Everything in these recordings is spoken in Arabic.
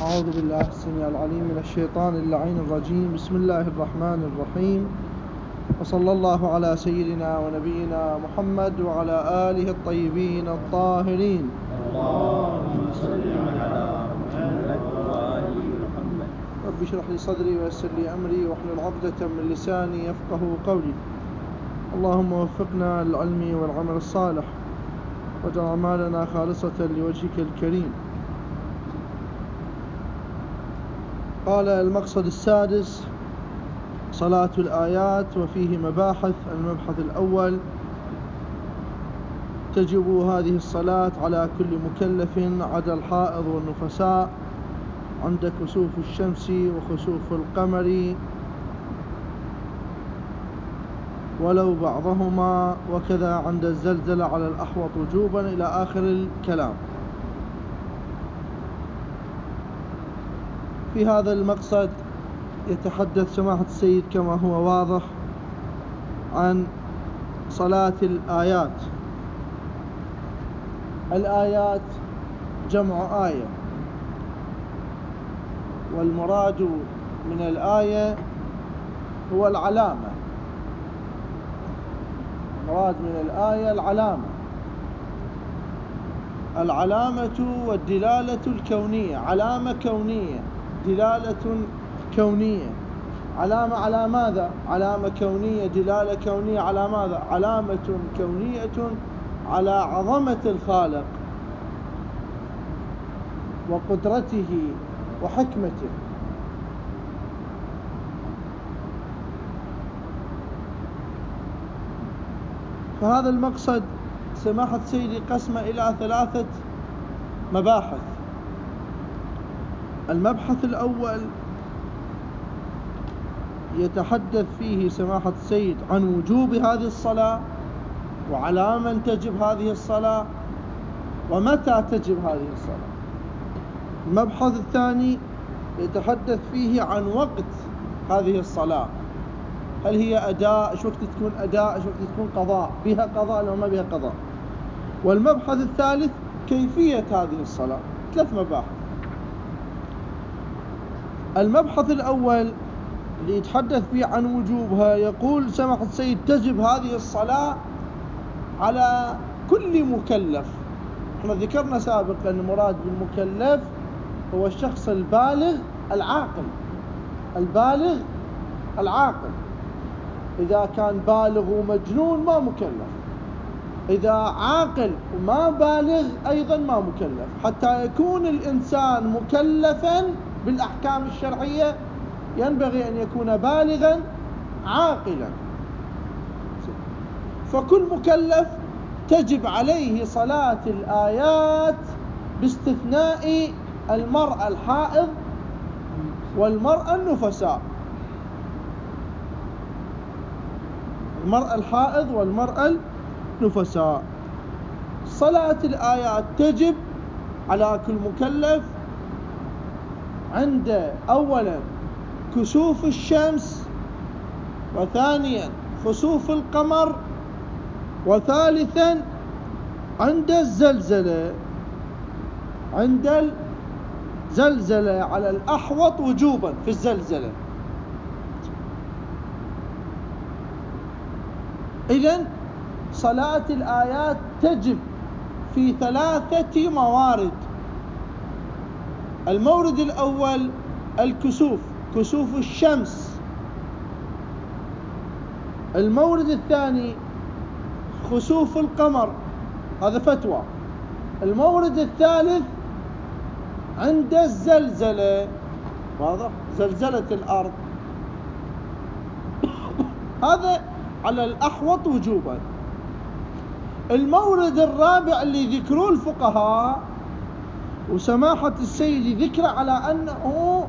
أعوذ بالله السميع العليم من الشيطان اللعين الرجيم. بسم الله الرحمن الرحيم، وصلى الله على سيدنا ونبينا محمد وعلى آله الطيبين الطاهرين. اللهم صل على محمد وآل محمد. رب اشرح لي صدري ويسر لي أمري واحلل عقدة من لساني يفقه قولي. اللهم وفقنا للعلم والعمل الصالح واجعل أعمالنا خالصة لوجهك الكريم. قال المقصد السادس صلاة الآيات وفيه مباحث. المبحث الأول: تجب هذه الصلاة على كل مكلف عدا الحائض والنفساء عند كسوف الشمس وخسوف القمر ولو بعضهما، وكذا عند الزلزلة على الأحوط وجوبا، إلى آخر الكلام. في هذا المقصد يتحدث سماحة السيد كما هو واضح عن صلاة الآيات. الآيات جمع آية، والمراد من الآية هو العلامة. المراد من الآية العلامة والدلالة الكونية. علامة كونية، دلالة كونية. علامة على ماذا؟ علامة كونية، دلالة كونية على ماذا؟ علامة كونية على عظمة الخالق وقدرته وحكمته. فهذا المقصد سماحة سيدي قسم إلى 3 مباحث. المبحث الأول يتحدث فيه سماحة السيد عن وجوب هذه الصلاة، وعلى من تجب هذه الصلاة، ومتى تجب هذه الصلاة. المبحث الثاني يتحدث فيه عن وقت هذه الصلاة، هل هي أداء، شو وقت تكون أداء، شو وقت تكون قضاء، بها قضاء لو ما بها قضاء. والمبحث الثالث كيفية هذه الصلاة. 3 مباحث. المبحث الأول اللي يتحدث فيه عن وجوبها، يقول سماحة السيد: تجب هذه الصلاة على كل مكلف. احنا ذكرنا سابقا أن المراد بالمكلف هو الشخص البالغ العاقل. البالغ العاقل. إذا كان بالغ ومجنون ما مكلف، إذا عاقل وما بالغ أيضا ما مكلف. حتى يكون الإنسان مكلفا بالأحكام الشرعية ينبغي أن يكون بالغا عاقلا. فكل مكلف تجب عليه صلاة الآيات باستثناء المرأة الحائض والمرأة النفساء. المرأة الحائض والمرأة النفساء. صلاة الآيات تجب على كل مكلف عند أولا كسوف الشمس، وثانيا خسوف القمر، وثالثا عند الزلزلة. عند الزلزلة على الأحوط وجوبا في الزلزلة. إذن صلاة الآيات تجب في 3 موارد. المورد الأول الكسوف، كسوف الشمس. المورد الثاني خسوف القمر، هذا فتوى. المورد الثالث عند الزلزلة، واضح؟ زلزلة الأرض. هذا على الأحوط وجوبا. المورد الرابع اللي ذكروه الفقهاء وسماحة السيد ذكر على أنه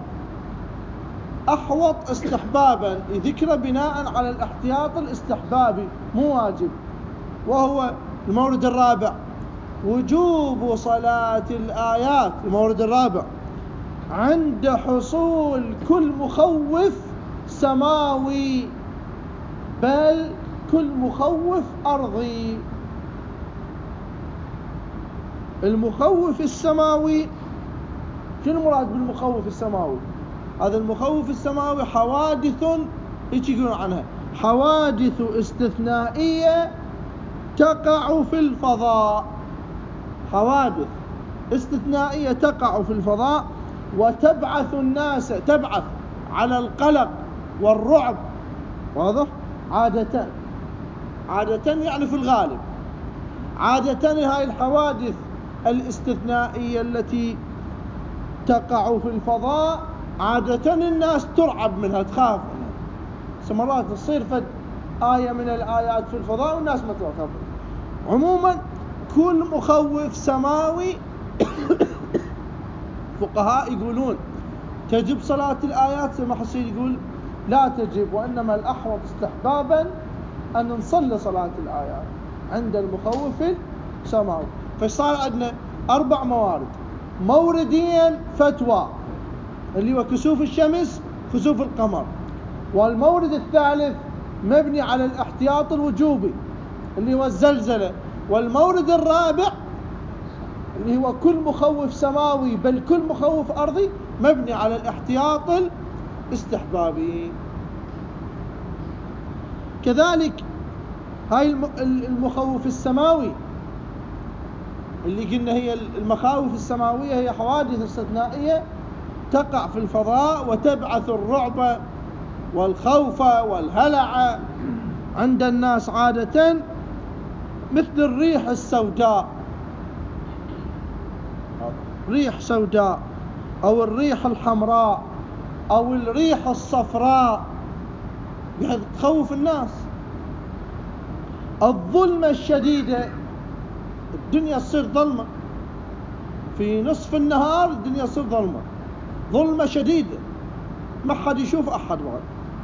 أحوط استحبابا، ذكر بناء على الاحتياط الاستحبابي مو واجب، وهو المورد الرابع وجوب صلاة الآيات. المورد الرابع عند حصول كل مخوف سماوي، بل كل مخوف أرضي. المخوف السماوي شنو المراد بالمخوف السماوي؟ هذا المخوف السماوي حوادث، ايش يقولون عنها؟ حوادث استثنائية تقع في الفضاء. حوادث استثنائية تقع في الفضاء وتبعث الناس، تبعث على القلق والرعب. واضح؟ عادة يعني في الغالب، عادة هاي الحوادث الاستثنائية التي تقع في الفضاء عادة الناس ترعب منها، تخاف منها. مرات تصير فد آية من الآيات في الفضاء والناس ما تخاف منها. عموما كل مخوف سماوي فقهاء يقولون تجب صلاة الآيات، سمح السيد يقول لا تجب، وإنما الأحوط استحبابا أن نصلي صلاة الآيات عند المخوف السماوي. فصار عندنا 4 موارد. مورديا فتوى اللي هو كسوف الشمس كسوف القمر، والمورد الثالث مبني على الاحتياط الوجوبي اللي هو الزلزلة، والمورد الرابع اللي هو كل مخوف سماوي بل كل مخوف أرضي مبني على الاحتياط الاستحبابي. كذلك هاي المخوف السماوي اللي قلنا هي المخاوف السماوية هي حوادث استثنائية تقع في الفضاء وتبعث الرعب والخوف والهلع عند الناس عادة، مثل الريح السوداء، ريح سوداء أو الريح الحمراء أو الريح الصفراء بحيث تخوف الناس. الظلمة الشديدة، الدنيا تصير ظلمة في نصف النهار، الدنيا تصير ظلمة شديدة ما حد يشوف أحد بعد.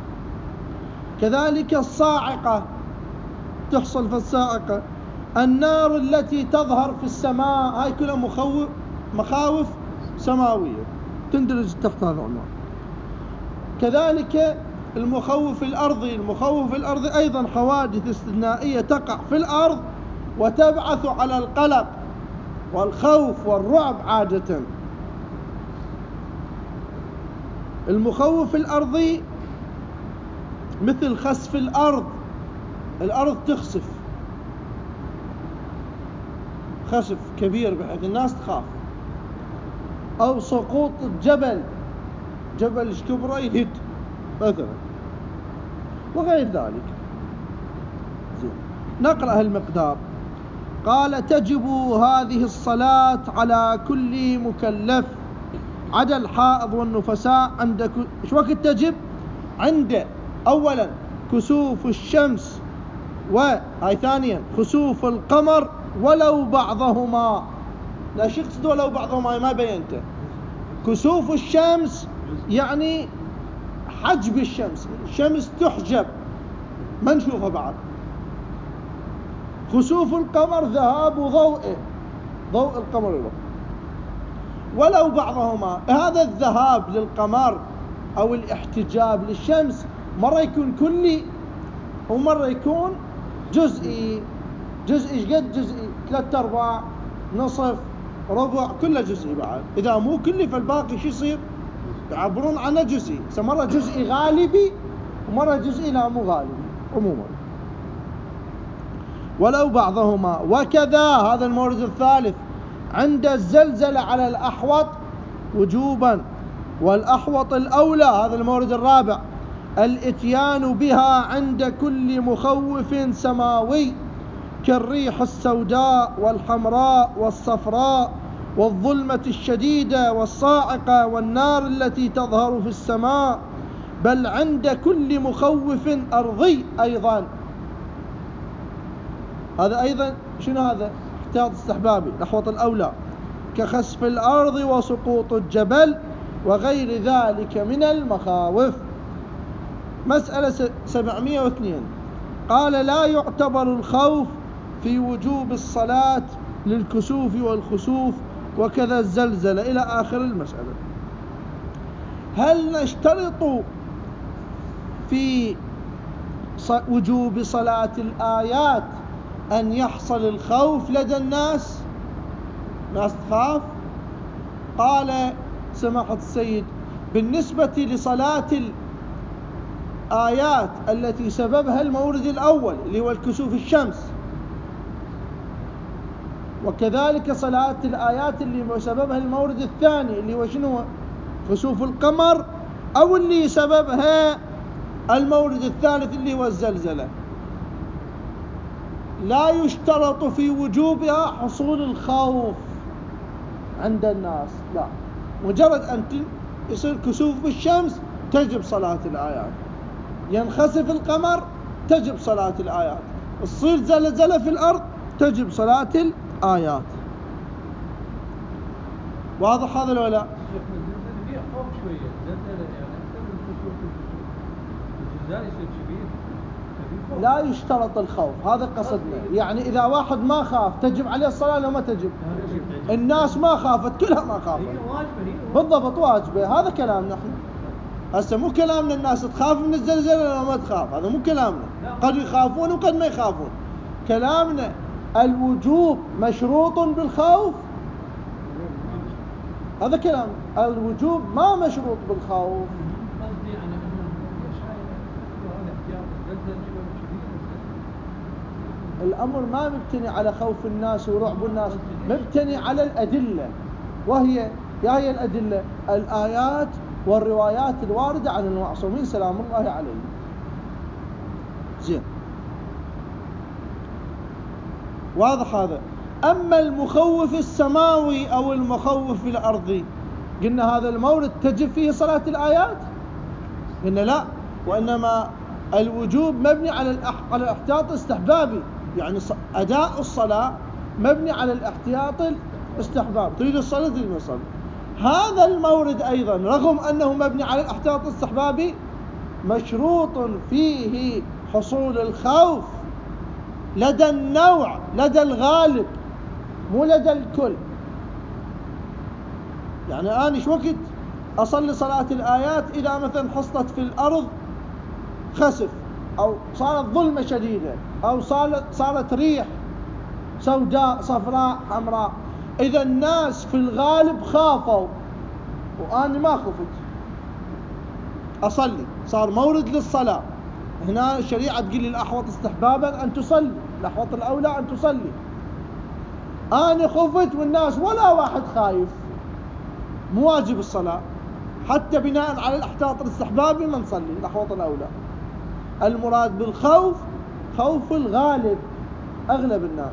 كذلك الصاعقة، تحصل في الصاعقة. النار التي تظهر في السماء، هاي كلها مخاوف سماوية تندرج تحت هذا العنوان. كذلك المخوف الأرضي أيضا حوادث استثنائية تقع في الأرض وتبعث على القلق والخوف والرعب عادة. المخوف الأرضي مثل خسف الأرض تخسف، خسف كبير بحيث الناس تخاف، أو سقوط جبل كبره يهد مثلا، وغير ذلك. نقرأ المقدار. قال تجب هذه الصلاة على كل مكلف عدا الحائض والنفساء. عند ايش وقت تجب؟ عند أولا كسوف الشمس، وهي ثانيا خسوف القمر ولو بعضهما. لا شخص ولو بعضهما ما بينته. كسوف الشمس يعني حجب الشمس تحجب ما نشوفها بعد. خسوف القمر ذهاب ضوء القمر له. ولو بعضهما، هذا الذهاب للقمر أو الاحتجاب للشمس مرة يكون كلي ومرة يكون جزئي. ايش قد جزئي؟ 3/4 نصف ربع، كله جزئي بعد. إذا مو كلي فالباقي شو يصير؟ يعبرون عنه جزئي. مرة جزئي غالبي ومرة جزئي لا مو غالبي عموما. ولو بعضهما. وكذا هذا المورد الثالث عند الزلزلة على الأحوط وجوبا، والأحوط الأولى هذا المورد الرابع الإتيان بها عند كل مخوف سماوي كالريح السوداء والحمراء والصفراء والظلمة الشديدة والصاعقة والنار التي تظهر في السماء، بل عند كل مخوف أرضي أيضا. هذا أيضا شنو هذا؟ احتياط استحبابي. الأحوط الأولى كخسف الأرض وسقوط الجبل وغير ذلك من المخاوف. مسألة 702. قال لا يعتبر الخوف في وجوب الصلاة للكسوف والخسوف وكذا الزلزلة إلى آخر المسألة. هل نشترط في وجوب صلاة الآيات أن يحصل الخوف لدى الناس تخاف؟ قال سماحة السيد بالنسبة لصلاة الآيات التي سببها المورد الأول اللي هو الكسوف الشمس، وكذلك صلاة الآيات اللي سببها المورد الثاني اللي هو شنو؟ خسوف القمر، أو اللي سببها المورد الثالث اللي هو الزلزلة، لا يشترط في وجوبها حصول الخوف عند الناس، لا، مجرد أن يصير كسوف الشمس تجب صلاة الآيات، ينخسف القمر تجب صلاة الآيات، تصير زلزلة في الأرض تجب صلاة الآيات. واضح هذا ولا لا؟ الزلزال فيه خوف شوية، الزلزال يعني أكثر من كسوف الزلزال يصير كبير. لا يشترط الخوف، هذا قصدنا. يعني إذا واحد ما خاف تجب عليه الصلاة لو ما تجب؟ الناس ما خافت، كلها ما خافت، بالضبط واجبة. هذا كلامنا احنا هسه، مو كلامنا الناس تخاف من الزلزال لو ما تخاف، هذا مو كلامنا، قد يخافون وقد ما يخافون. كلامنا الوجوب مشروط بالخوف، هذا كلام. الوجوب ما مشروط بالخوف. قصدي أنا الأمر ما مبتني على خوف الناس ورعب الناس، مبتني على الأدلة، وهي هي الأدلة الآيات والروايات الواردة عن المعصومين سلام الله عليهم. زين، واضح هذا. أما المخوف السماوي أو المخوف الأرضي، قلنا هذا المورد تجب فيه صلاة الآيات؟ قلنا لا، وإنما الوجوب مبني على الاحتياط الاستحبابي، يعني أداء الصلاة مبني على الاحتياط الاستحباب، تريد الصلاة تريد الصلاة. هذا المورد أيضا رغم أنه مبني على الاحتياط الاستحبابي مشروط فيه حصول الخوف لدى النوع، لدى الغالب، مو لدى الكل. يعني أنا شو وقت أصلي صلاة الآيات إذا مثلا حصلت في الأرض خسف، أو صارت ظلمة شديدة، أو صارت ريح سوداء صفراء حمراء، إذا الناس في الغالب خافوا وأنا ما خفت، أصلي، صار مورد للصلاة. هنا الشريعة تقول لي الأحوط استحبابا أن تصلي، الأحوط الأولى أن تصلي. أنا خفت والناس ولا واحد خايف، مو واجب الصلاة، حتى بناء على الاحتياط الاستحبابي ما نصلي، الأحوط الأولى. المراد بالخوف خوف الغالب، أغلب الناس.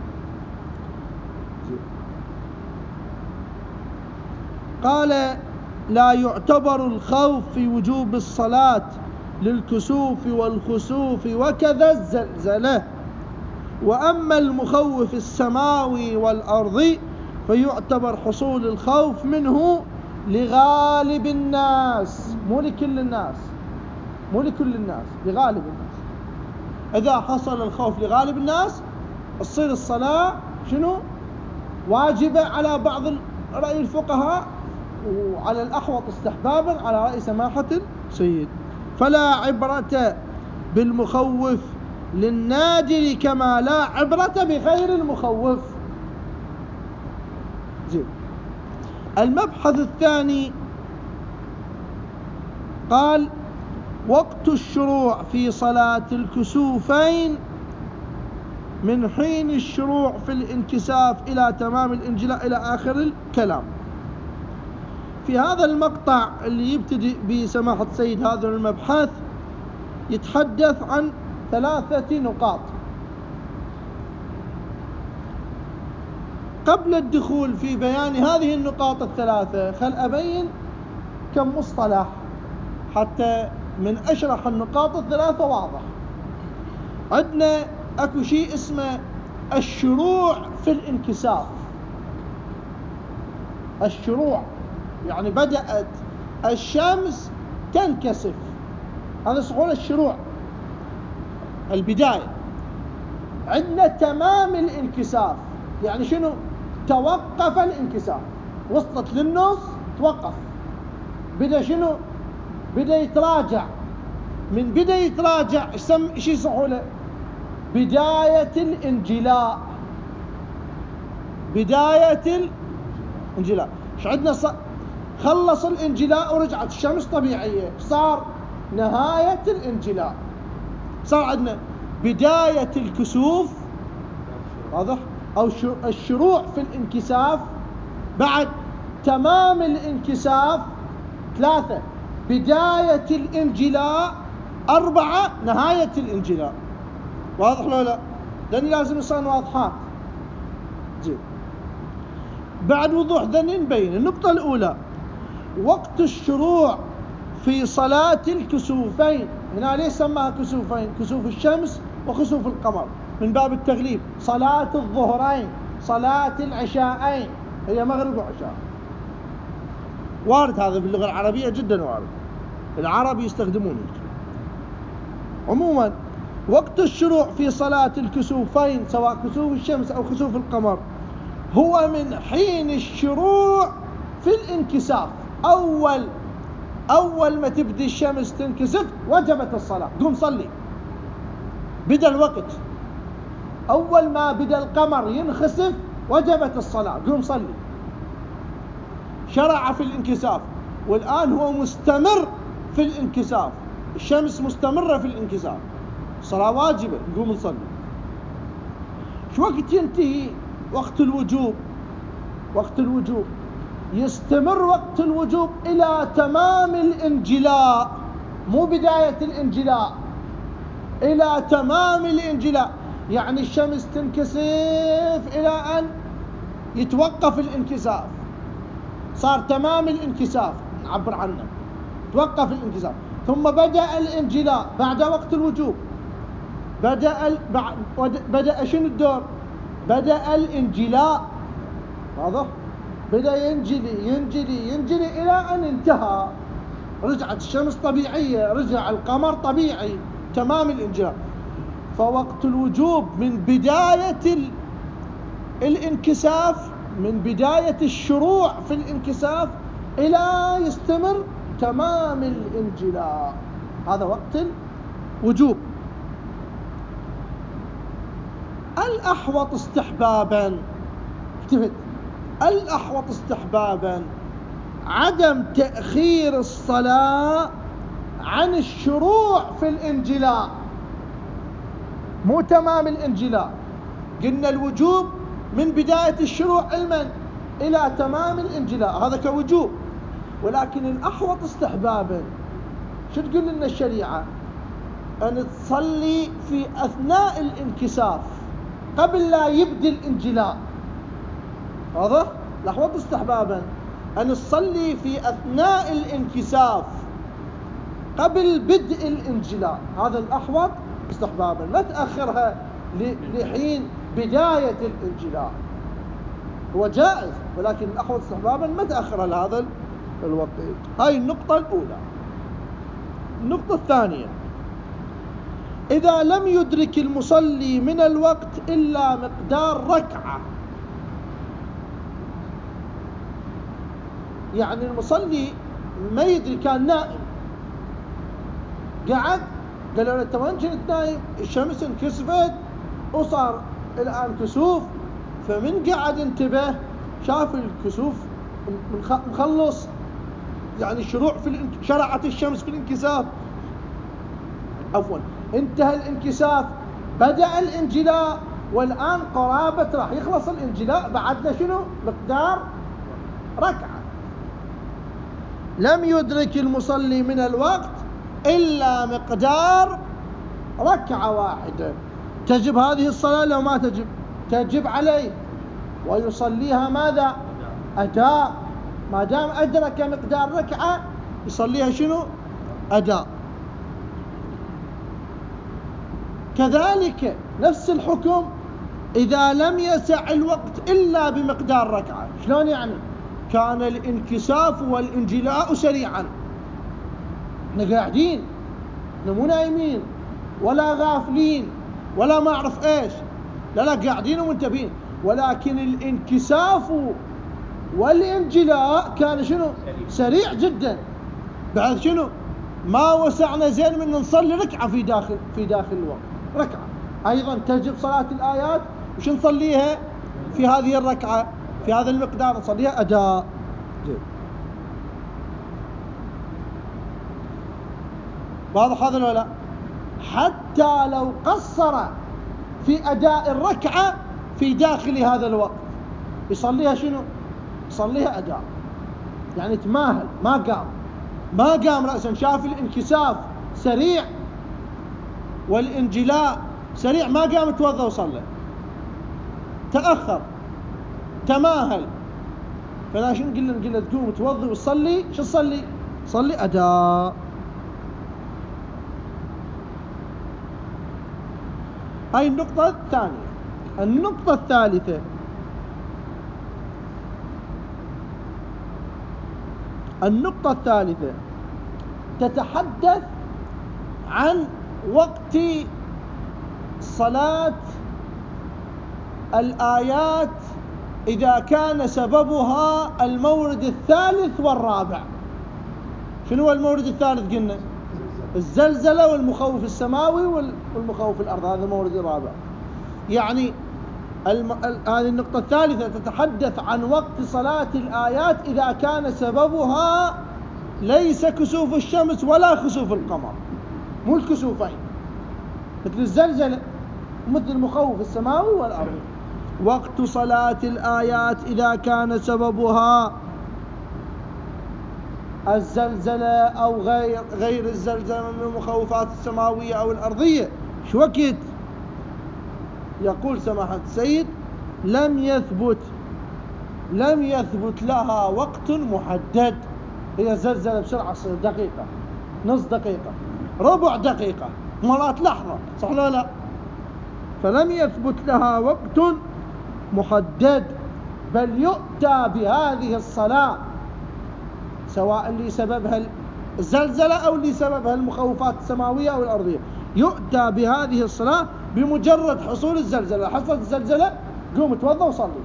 قال لا يعتبر الخوف في وجوب الصلاة للكسوف والخسوف وكذا الزلزلة. وأما المخوف السماوي والأرضي فيعتبر حصول الخوف منه لغالب الناس، مو لكل الناس، مو لكل الناس، لغالب الناس. إذا حصل الخوف لغالب الناس تصير الصلاة شنو؟ واجبة على بعض رأي الفقهاء، وعلى الأحوط استحبابا على رأي سماحة السيد. فلا عبرة بالمخوف للنادر كما لا عبرة بغير المخوف. زين. المبحث الثاني قال وقت الشروع في صلاة الكسوفين من حين الشروع في الانكساف إلى تمام الانجلاء إلى آخر الكلام. في هذا المقطع اللي يبتدئ بسماحة السيد هذا المبحث يتحدث عن 3 نقاط. قبل الدخول في بيان هذه النقاط 3 خل أبين كم مصطلح حتى من أشرح النقاط 3 واضح. عندنا أكو شيء اسمه الشروع في الانكساف. الشروع يعني بدأت الشمس تنكسف، هذا صحول الشروع، البداية. عندنا تمام الانكساف، يعني شنو؟ توقف الانكساف، وصلت للنص توقف، بدأ شنو؟ بدأ يتراجع. من بدأ يتراجع ايش يصحوا له؟ بداية الانجلاء. بداية الانجلاء. ايش عندنا خلص الانجلاء ورجعت الشمس طبيعية، صار نهاية الانجلاء، صار عندنا بداية الكسوف، واضح؟ أو الشروع في الانكساف، بعد تمام الانكساف، 3 بداية الانجلاء، 4 نهاية الانجلاء. واضح لو لا؟ لأن لازم يصير واضحات. زين، بعد وضوح ذنين نبين. النقطة الأولى وقت الشروع في صلاة الكسوفين. هنا ليش سماها كسوفين؟ كسوف الشمس وكسوف القمر من باب التغليب. صلاة الظهرين، صلاة العشاءين، هي مغرب وعشاء. وارد هذا باللغة العربية، جدا وارد، العرب يستخدمونه. عموما وقت الشروع في صلاة الكسوفين سواء كسوف الشمس أو كسوف القمر هو من حين الشروع في الانكساف. أول ما تبدي الشمس تنكسف وجبت الصلاة، قوم صلي، بدأ الوقت. أول ما بدأ القمر ينخسف وجبت الصلاة، قوم صلي. شرع في الانكساف، والآن هو مستمر في الانكساف، الشمس مستمرة في الانكساف، الصلاة واجبة، نقوم نصلي. شو وقت ينتهي وقت الوجوب؟ وقت الوجوب يستمر وقت الوجوب إلى تمام الانجلاء، مو بداية الانجلاء، إلى تمام الانجلاء. يعني الشمس تنكسف إلى أن يتوقف الانكساف، صار تمام الانكساف نعبر عنه، توقف الانكساف، ثم بدأ الانجلاء بعد وقت الوجوب. بدأ شنو الدور؟ بدأ الانجلاء، واضح؟ بدأ ينجلي إلى أن انتهى، رجعت الشمس طبيعية، رجع القمر طبيعي، تمام الانجلاء. فوقت الوجوب من بداية الانكساف، من بداية الشروع في الانكساف إلى يستمر تمام الانجلاء، هذا وقت الوجوب. الأحوط استحبابا، التفت، الأحوط استحبابا عدم تأخير الصلاة عن الشروع في الانجلاء، مو تمام الانجلاء. قلنا الوجوب من بداية الشروع علما إلى تمام الانجلاء، هذا كوجوب. ولكن الأحوط استحبابا، شو تقول لنا الشريعة؟ أن تصلي في أثناء الانكساف قبل لا يبدي الانجلاء، واضح؟ الأحوط استحبابا أن تصلي في أثناء الانكساف قبل بدء الانجلاء، هذا الأحوط استحبابا، ما تأخرها لحين بداية الانجلاء. هو جائز، ولكن الأحوط استحبابا ما تأخرها لهذا الوقت. هاي النقطة الأولى. النقطة الثانية، إذا لم يدرك المصلي من الوقت إلا مقدار ركعة، يعني المصلي ما يدري، كان نائم، قعد، قالوا له أنت وين كنت نايم؟ الشمس انكسفت وصار الآن كسوف، فمن قعد انتبه شاف الكسوف مخلص، يعني شرعت الشمس في الانكساف، عفوا انتهى الانكساف، بدأ الانجلاء، والآن قرابة راح يخلص الانجلاء، بعد له شنو؟ مقدار ركعة. لم يدرك المصلي من الوقت إلا مقدار ركعة واحدة، تجب هذه الصلاة لو ما تجب؟ تجب عليه، ويصليها ماذا؟ أداء. ما دام أدرك مقدار ركعة يصليها شنو؟ أداء. كذلك نفس الحكم إذا لم يسع الوقت إلا بمقدار ركعة. شلون يعني؟ كان الانكساف والانجلاء سريعا، احنا قاعدين، احنا مو نايمين ولا غافلين ولا ما أعرف إيش، لا قاعدين ومنتبهين، ولكن الانكساف والانجلاء كان شنو؟ سريع جدا. بعد شنو؟ ما وسعنا زين من نصلي ركعة في داخل الوقت، ركعة أيضا تجب صلاة الآيات، وش نصليها في هذه الركعة، في هذا المقدار نصليها أداء. واضح هذا ولا لا؟ حتى لو قصر في أداء الركعة في داخل هذا الوقت يصليها شنو؟ يصليها أداء، يعني تماهل، ما قام رأسا، شاف الانكساف سريع والانجلاء سريع، ما قام توضأ وصلى، تأخر تماهل، فلا شنو قلنا تقوم توضي وتصلي، شو تصلي؟ صلي أداء. هاي النقطة الثانية. النقطة الثالثة، تتحدث عن وقت صلاة الآيات إذا كان سببها المورد الثالث والرابع. شنو هو المورد الثالث؟ قلنا الزلزلة والمخوف السماوي والمخوف الأرض، هذا المورد الرابع. يعني هذه النقطة الثالثة تتحدث عن وقت صلاة الآيات إذا كان سببها ليس كسوف الشمس ولا خسوف القمر، مو الكسوفين مثل الزلزلة مثل المخوف السماوي والأرض. وقت صلاة الآيات إذا كان سببها الزلزلة أو غير الزلزلة من المخوفات السماوية أو الأرضية، شو وقت؟ يقول سماحة السيد لم يثبت لها وقت محدد. هي زلزلة بسرعة تصير دقيقة، نص دقيقة، ربع دقيقة، مرات لحظة، صح ولا لا؟ فلم يثبت لها وقت محدد، بل يؤتى بهذه الصلاة سواء اللي سببها الزلزلة أو اللي سببها المخوفات السماوية أو الأرضية، يؤتى بهذه الصلاة بمجرد حصول الزلزلة. حصلت الزلزلة قوم توضأ وصلي.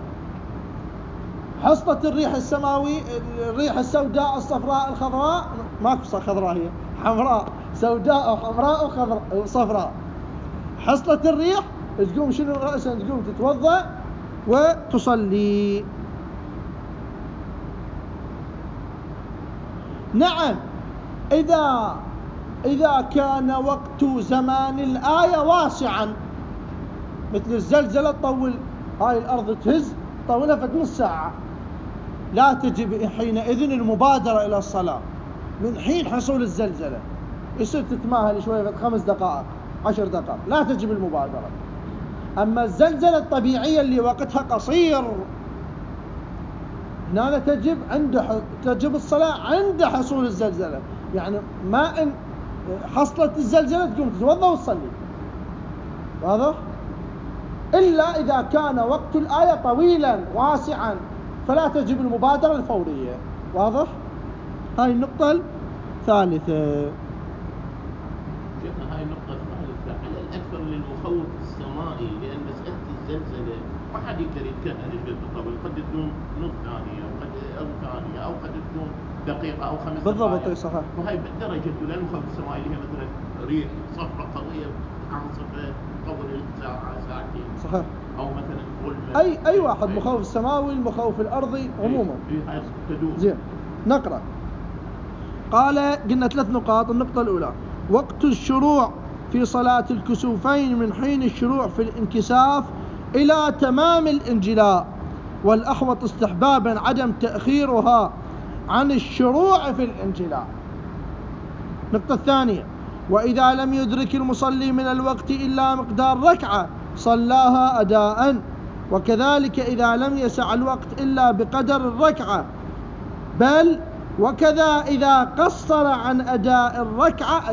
حصلت الريح السماوي، الريح السوداء الصفراء الخضراء، ماكو خضراء، هي حمراء، سوداء أو حمراء أو صفراء، حصلت الريح تقوم شنو رأسا؟ تقوم تتوضأ وتصلي. نعم، إذا كان وقت زمان الآية واسعا مثل الزلزلة تطول، هاي الأرض تهز طولها فد نص ساعة، لا تجب حينئذ المبادرة إلى الصلاة من حين حصول الزلزلة، يصير تتماهل شوية فد 5 دقائق 10 دقائق، لا تجب المبادرة. أما الزلزلة الطبيعية اللي وقتها قصير هنا تجب الصلاة عند حصول الزلزلة، يعني ما إن حصلت الزلزلة تقوم تتوضأ وتصلي، واضح؟ إلا إذا كان وقت الآية طويلا واسعا فلا تجب المبادرة الفورية، واضح؟ هاي النقطة الثالثة. شيخنا هاي النقطة الثالثة على الأكثر للمخوف السمائي، لأن مسألة الزلزلة ما حد يقدر يتكهن ايش قد تطول، قد تدوم نص ثانية أو ثانية أو قد تدوم دقيقة أو 5 دقائق بالضبط، صحيح. وهي بالدرجة الأولى المخوف السمائي اللي هي مثلا ريح صفرة قوية عاصفة تطول ساعة ساعتين، صحيح. أو مثلا ظلمة، أي واحد، مخوف السماوي، المخوف الأرضي عموما. تدوم. زين، نقرأ. قال قلنا 3 نقاط. النقطة الأولى وقت الشروع في صلاة الكسوفين من حين الشروع في الانكساف إلى تمام الانجلاء، والأحوط استحبابا عدم تأخيرها عن الشروع في الانجلاء. النقطة الثانية وإذا لم يدرك المصلي من الوقت إلا مقدار ركعة صلاها أداء، وكذلك إذا لم يسع الوقت إلا بقدر الركعة، بل وكذا إذا قصر عن أداء الركعة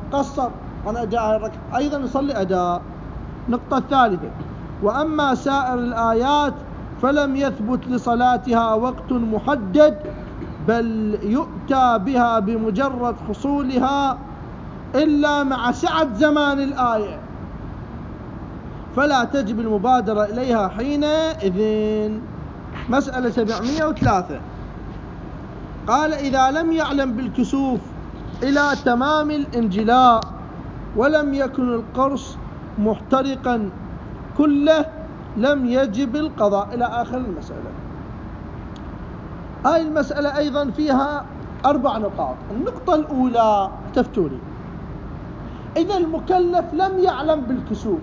أيضا يصلي أداء. النقطة الثالثة وأما سائر الآيات فلم يثبت لصلاتها وقت محدد، بل يؤتى بها بمجرد حصولها إلا مع سعة زمان الآية، فلا تجب المبادرة إليها حينئذ. مسألة 703. قال إذا لم يعلم بالكسوف إلى تمام الانجلاء ولم يكن القرص محترقا كله لم يجب القضاء، إلى آخر المسألة. هاي المسألة أيضا فيها 4 نقاط. النقطة الأولى تفتوني إذا المكلف لم يعلم بالكسوف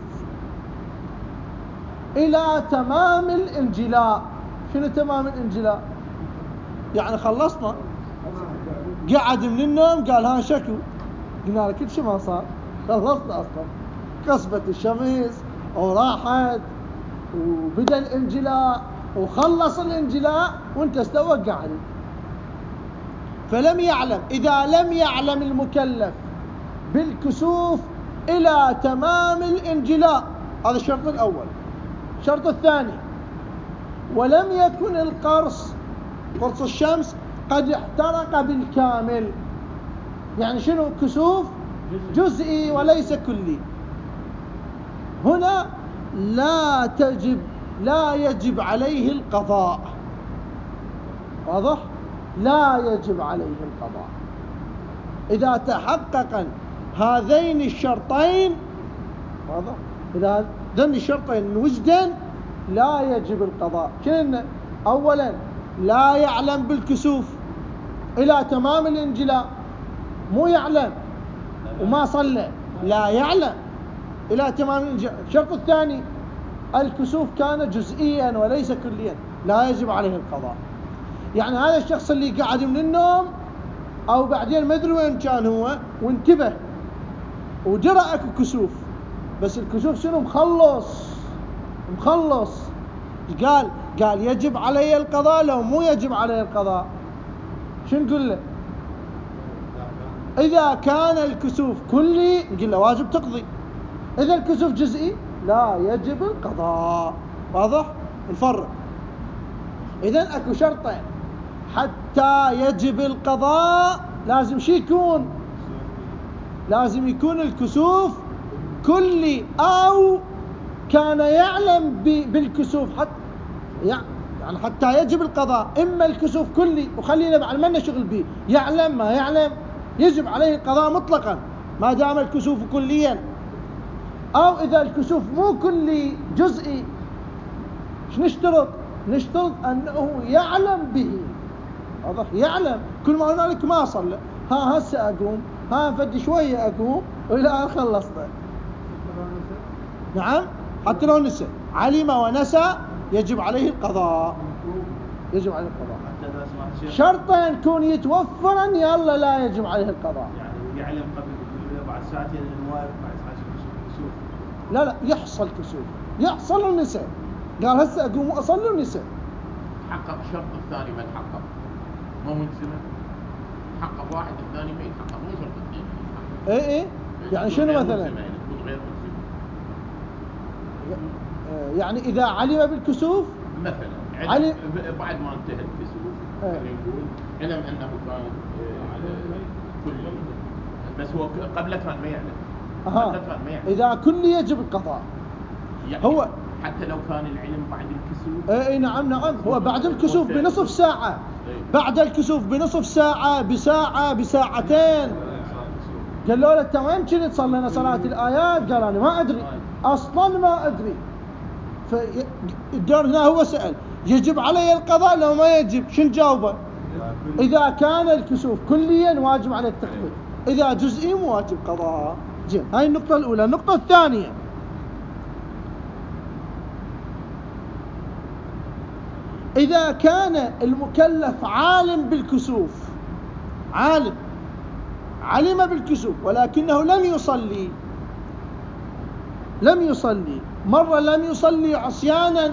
إلى تمام الانجلاء. شنو تمام الانجلاء؟ يعني خلصنا، قعد من النوم قال ها شكو، قلنا له كل شيء ما صار، خلصنا أصلا، كسبت الشمس وراحت وبدأ الانجلاء وخلص الانجلاء وانت استوى قاعد. فلم يعلم. إذا لم يعلم المكلف بالكسوف إلى تمام الانجلاء، هذا الشرط الأول. الشرط الثاني: ولم يكن القرص، قرص الشمس، قد احترق بالكامل. يعني شنو كسوف؟ جزئي وليس كلي. هنا لا يجب عليه القضاء. واضح؟ لا يجب عليه القضاء إذا تحقق هذين الشرطين. واضح؟ إذا هذين الشرطين وجدا لا يجب القضاء. شنو؟ أولا لا يعلم بالكسوف إلى تمام الانجلاء، مو يعلم وما صلى، لا يعلم إلى تمام الانجلاء. الشرط الثاني: الكسوف كان جزئيا وليس كليا، لا يجب عليه القضاء. يعني هذا الشخص اللي قاعد من النوم أو بعدين ما أدري وين كان هو وانتبه وجرى اكو كسوف، بس الكسوف شنو؟ مخلص. قال يجب علي القضاء لو مو يجب علي القضاء؟ شنو نقول له؟ إذا كان الكسوف كلي نقول له واجب تقضي، إذا الكسوف جزئي لا يجب القضاء. واضح الفرق؟ إذن أكو شرطين حتى يجب القضاء. لازم شي يكون؟ لازم يكون الكسوف كلي أو كان يعلم بالكسوف يعني حتى يجب القضاء. إما الكسوف كلي وخلينا بعد ما لنا شغل به، يعلم ما يعلم يجب عليه القضاء مطلقا ما دام الكسوف كليا. أو إذا الكسوف مو كلي جزئي، شو نشترط؟ نشترط أنه يعلم به. واضح؟ يعلم. كل ما هنالك ما صلى، ها هسه أقوم، ها فد شوية أقوم، وإلى أن خلصنا. نعم، حتى لو نسى، علم ونسى يجب عليه القضاء. يجب عليه القضاء. شرطا يكون يتوفرا يلا لا يجب عليه القضاء. يعني يعلم قبل بعد ساعتين انه واقف بعد كسوف. لا يحصل كسوف، يحصل ونسى، قال هسه أقوم وأصلي ونسى. حقق الشرط الثاني ما تحقق، ما هو انتبه، حقق واحد الثاني ما يتحقق، مو شرط الثاني. ايه يعني شنو مثلا؟ غير يعني إذا علم بالكسوف مثلا بعد ما انتهى الكسوف نقول علم أنه كان كلي، بس هو قبل كان ما يعلم. إذا كلي يجب القضاء. يعني هو حتى لو كان العلم بعد الكسوف. اي نعم هو بعد الكسوف بنصف ساعة، بعد الكسوف بنصف ساعة، بساعة، بساعتين. قالوا له انت وين كنت؟ صلينا صلاة الآيات. قال انا ما ادري، اصلا ما ادري. فالدور هنا هو سأل يجب علي القضاء لو ما يجب؟ شن جاوبه؟ اذا كان الكسوف كليا واجب على التقضي، اذا جزئي مو واجب قضاء. زين، هاي النقطة الأولى. النقطة الثانية: إذا كان المكلف عالم بالكسوف، علم بالكسوف ولكنه لم يصلي مرة، لم يصلي عصيانا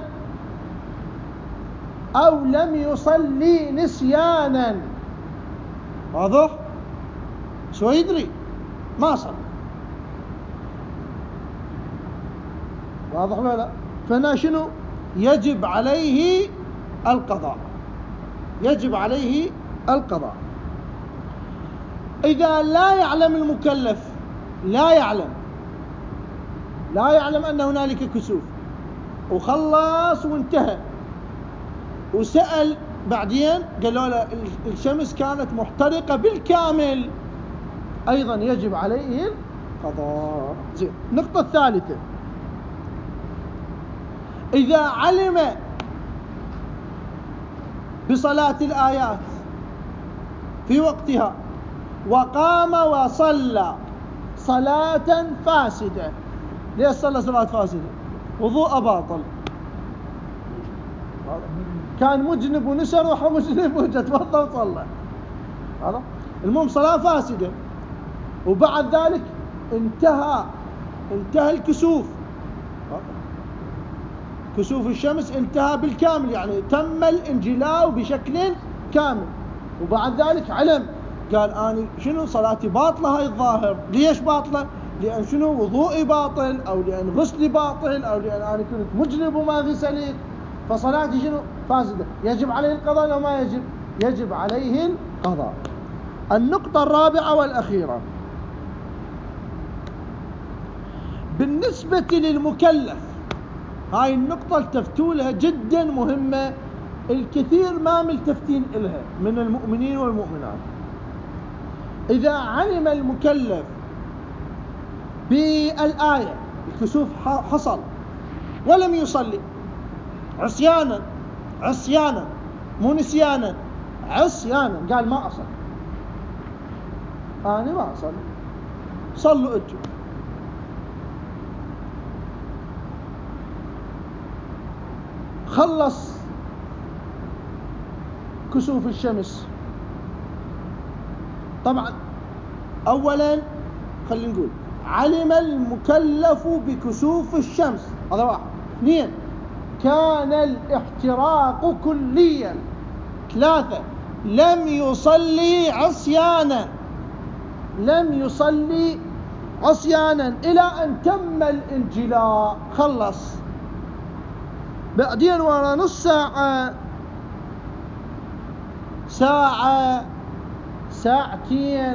أو لم يصلي نسيانا. واضح؟ شو يدري ما صلى. واضح ولا لا؟ فهنا شنو؟ يجب عليه القضاء. يجب عليه القضاء. إذا لا يعلم المكلف، لا يعلم أن هنالك كسوف وخلص وانتهى، وسأل بعدين قالوا له الشمس كانت محترقة بالكامل، أيضا يجب عليه القضاء. زين، النقطة الثالثة: إذا علم بصلاة الآيات في وقتها وقام وصلى صلاة فاسدة. ليش صلى صلاة فاسدة؟ وضوء باطل، كان مجنب ونسى روحه مجنب وجد توضى وصلى. هذا المهم صلاة فاسدة. وبعد ذلك انتهى الكسوف، كسوف الشمس انتهى بالكامل، يعني تم الانجلاء بشكل كامل. وبعد ذلك علم، قال أنا شنو صلاتي باطلة هاي الظاهر. ليش باطلة؟ لأن شنو وضوئي باطل، أو لأن غسلي باطل، أو لأن أنا كنت مجنب وما غسلت، فصلاتي شنو فاسدة. يجب عليه القضاء أو ما يجب؟ يجب عليه القضاء. النقطة الرابعة والأخيرة بالنسبة للمكلف، هاي النقطة التفتوا لها جدا مهمة، الكثير ما ملتفتين إلها من المؤمنين والمؤمنات. إذا علم المكلف بالآية الكسوف حصل ولم يصلي عصيانا مو نسيانا، عصيانا، قال ما أصلي، أنا ما أصلي، صلوا أنتم. خلص كسوف الشمس، طبعا أولا خلينا نقول علم المكلف بكسوف الشمس، هذا واحد. اثنين، كان الاحتراق كليا. ثلاثة، لم يصلي عصيانا إلى أن تم الانجلاء، خلص. بعدين ورا نص ساعة، ساعتين،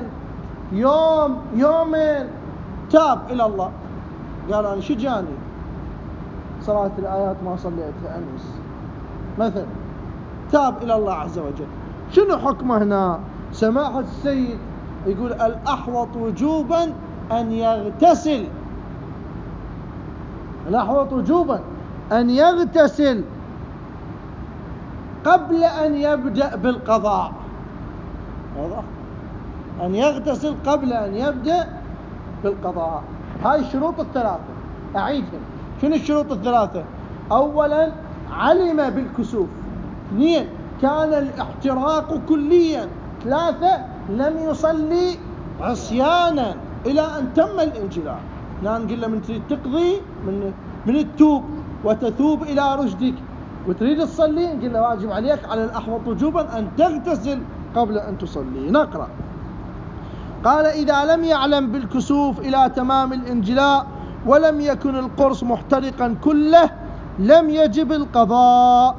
يومين، تاب إلى الله، قال أنا شجاني صلاة الآيات ما صليتها أمس مثلا، تاب إلى الله عز وجل. شنو حكمه هنا؟ سماحة السيد يقول الأحوط وجوبا أن يغتسل، الأحوط وجوبا أن يغتسل قبل أن يبدأ بالقضاء. واضح؟ أن يغتسل قبل أن يبدأ بالقضاء. هاي الشروط الثلاثة، أعيدهم. شنو الشروط الثلاثة؟ أولا علم بالكسوف. اثنين، كان الاحتراق كليا. ثلاثة، لم يصلي عصيانا إلى أن تم الانجلاء. نقول له من تريد تقضي من التوب وتثوب إلى رشدك وتريد تصلي، نقول له واجب عليك على الأحوط وجوبا أن تغتسل قبل أن تصلي. نقرأ. قال إذا لم يعلم بالكسوف إلى تمام الانجلاء ولم يكن القرص محترقا كله لم يجب القضاء.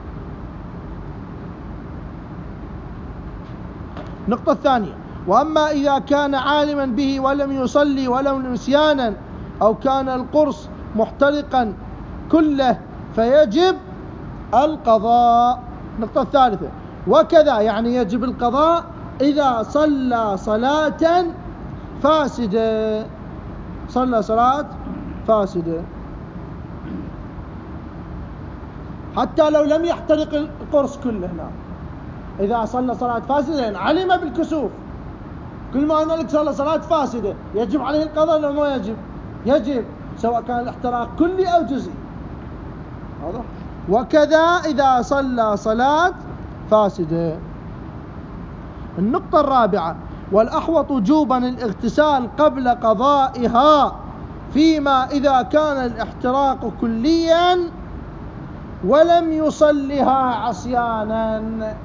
النقطة الثانية، وأما إذا كان عالما به ولم يصلي ولو نسيانا أو كان القرص محترقا كله فيجب القضاء. النقطة الثالثة، وكذا يعني يجب القضاء إذا صلى صلاة فاسدة، صلى صلاة فاسدة حتى لو لم يحترق القرص كله. هنا إذا صلى صلاة فاسدة يعني علم بالكسوف، كل ما أنا لك صلى صلاة فاسدة يجب عليه القضاء لو ما يجب؟ يجب، سواء كان الاحتراق كلي أو جزئي. واضح؟ وكذا إذا صلى صلاة فاسدة. النقطة الرابعة، والأحوط وجوبا الاغتسال قبل قضائها فيما إذا كان الاحتراق كليا ولم يصلها عصيانا.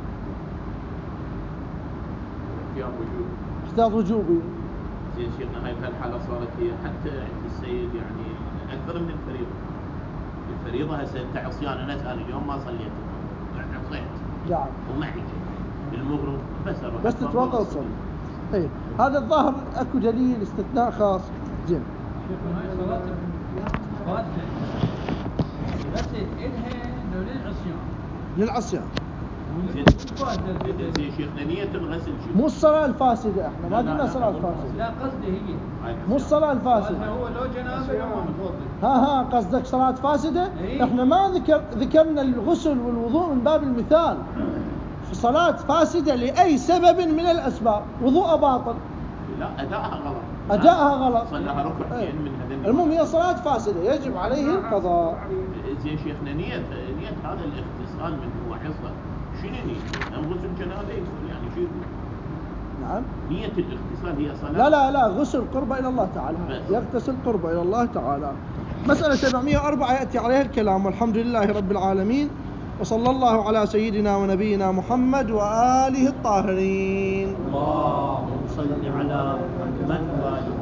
احتياط وجوبي. زين شيخنا، هاي الحالة صارت هي حتى عند السيد يعني أكثر من الفريضة هسه أنت عصيان. أنا اليوم ما صليت، عصيت نعم ومعي المغرب بس تتوضأ وتصلي. اي هذا الظاهر اكو دليل استثناء خاص. زين شوفوا هاي صلاة فاسدة يغسل إلها لو للعصيان. زين شيخنا، نية الغسل مو الصلاة الفاسدة، احنا ما قلنا صلاة فاسدة. لا قصدي هي مو الصلاة الفاسدة. هو لو جنابه لو ما متوضي. ها قصدك صلاة فاسدة؟ إيه؟ احنا ما ذكرنا الغسل والوضوء من باب المثال. صلاة فاسدة لأي سبب من الأسباب، وضوء باطل لا أداءها غلط. أداءها غلط. صلىها ركعتين من هذا. المهم هي صلاة فاسدة يجب عليه القضاء. زين شيخنا نية هذا الاغتسال من موعظة شنو نية؟ أم غسل جنابة يقول يعني شو يقول؟ نعم. نية الاغتسال هي صلاة. لا غسل قربة إلى الله تعالى. يغتسل قربة إلى الله تعالى. مسألة 704 يأتي عليها الكلام. والحمد لله رب العالمين، وصلى الله على سيدنا ونبينا محمد وآله الطاهرين. اللهم صل على محمد وآل